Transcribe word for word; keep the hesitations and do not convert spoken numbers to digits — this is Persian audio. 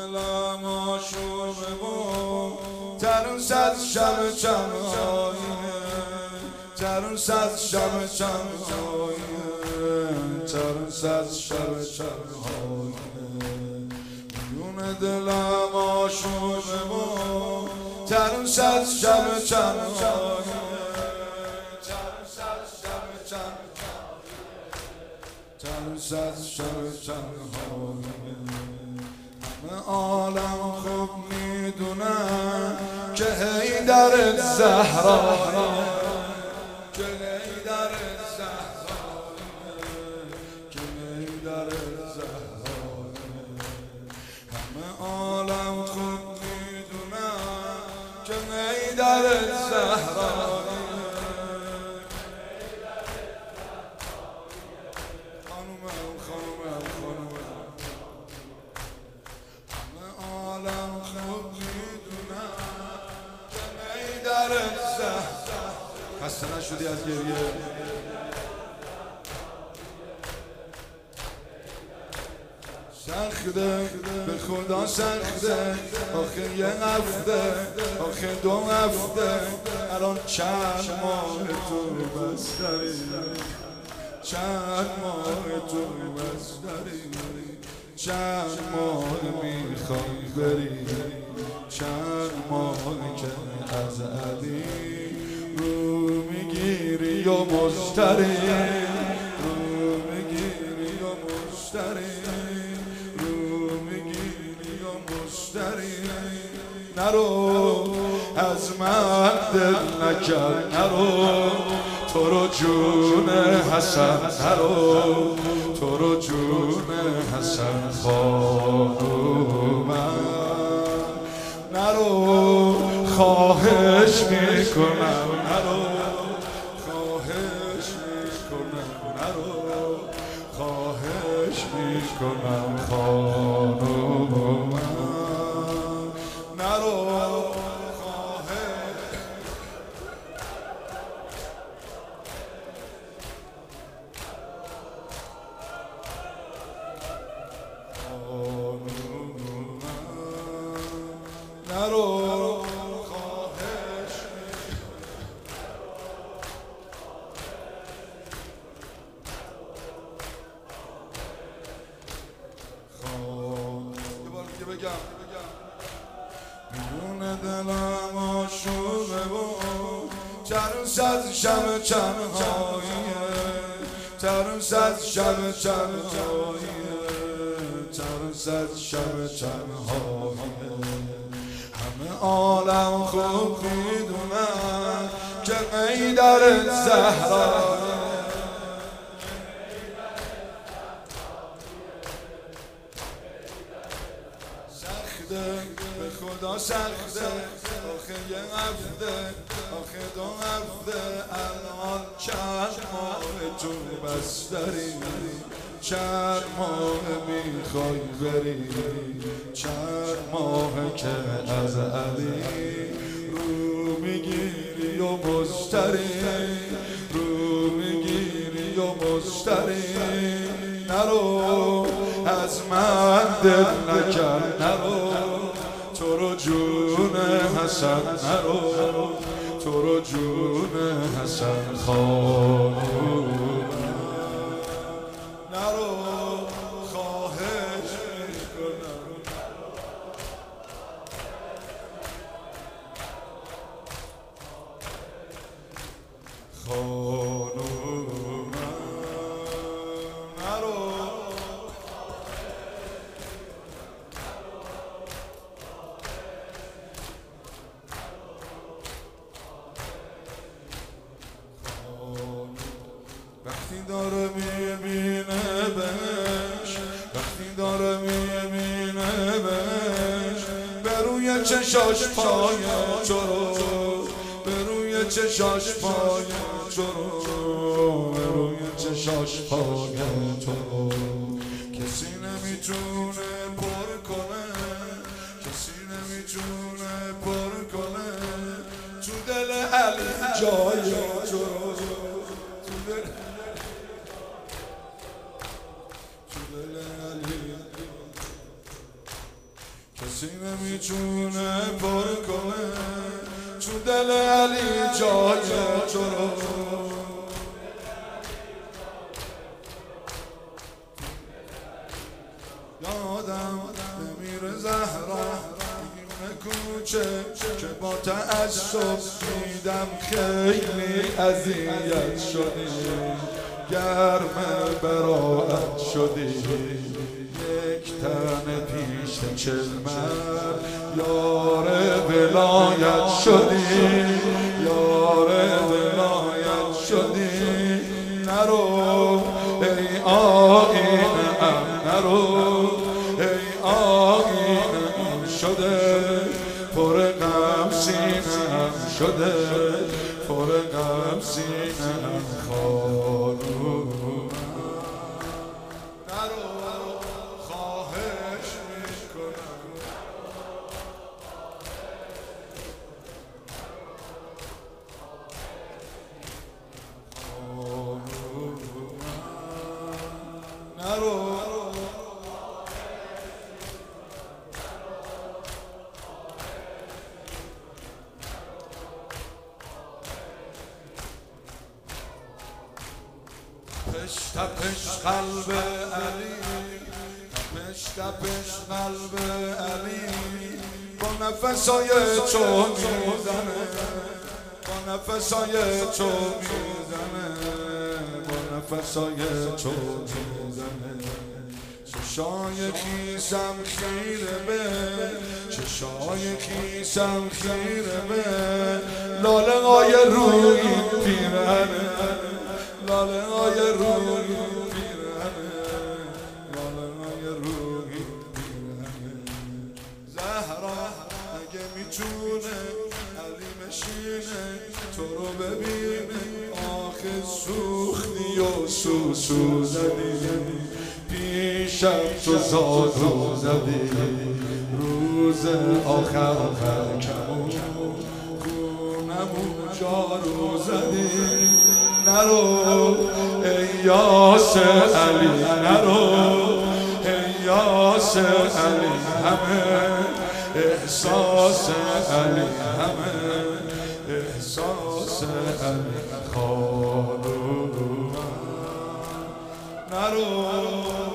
دلم آشوبه و ترس از شب چمن‌های ترس از شب چمن‌های ترس از شب چمن‌های میون دلم آشوبه و ترس از شب چمن‌های ترس از شب چمن‌های ترس از شب چمن‌های همه عالم خوب میدونن که حیدر زهرا که حیدر زهرا که حیدر زهرا همه عالم خوب میدونن که حیدر زهرا خانومم خانومم خانومم همه عالم خوب میدونن که حیدر زهرا خسته نشدی از گریه سخته به خدا سخته آخه یه هفته آخه دو هفته الان چند ماه تو بستری چند ماه تو بستری چند ماه میخوای بری چند ماه که از علی رو میگیری یا مشتری رو میگیری یا مشتری رو میگیری یا مشتری نرو از من دل نکرد نرو تو رو جون حسن نرو تو رو جون حسن خانومم نرو خواهش میکنم نرو خواهش میکنم نرو خواهش میکنم خانومم نرو نرو خواهش خواهش یه بار دیگه بگم میون دلم آشوبه و ترس از شب چمن‌های ترس از شب چمن‌های ترس از شب چمن‌های همه عالم خوب میدونن که حیدر زهرا سخته به خدا سخته آخه یه هفته آخه دو هفته الان چند ماه تو بستری چند ماه میخوای بری چند ماه که از علی رو میگیری و مشتری رو میگیری و مشتری نرو از من دل نکرد نرو تو رو جون حسن نرو تو رو جون حسن خانوم نرو خواهش میکنم خانومم نرو وقتی داره میبینه بهش وقتی داره میبینه بهش به روی چشاش پای چرو به روی چشاش پای چرو به روی چشاش پای چرو کسی نمیتونه پر کنه کسی نمیتونه پر کنه تو دل علی جای چرو تو دل کسی نمیتونه پر کنه چون دل علی جای تو رو یادم نمیره زهرا این کوچه که با تعصب دیدم خیلی اذیت شدی گرم براعت شدی یک تن پیش چلمر یار ولایت شدی یار ولایت شدی نرو ای آینه ام نرو ای آینه ام شده پر غم سینه‌ام شده پر غم سینه‌ام خانوم نرو خواهش میکنم نرو تپش تپش قلب علی تپش تپش قلب علی با نفسای تو میزنه با نفسای تو میزنه با نفسای تو میزنه چشای کیسم خیره به چشای کیسم خیره به لاله های روی پیرهنه لاله های روی پیرهنه لاله های روی پیرهنه زهرا اگه میتونه علی مشینه تو رو ببینه آخه سوختی و سوسو زدی پیشم تو زادو زدی روز آخر خرکمون خونمون جارو زدی نرو ای یاس علی نرو ای یاس علی همه احساس علی همه احساس علی خانوم نرو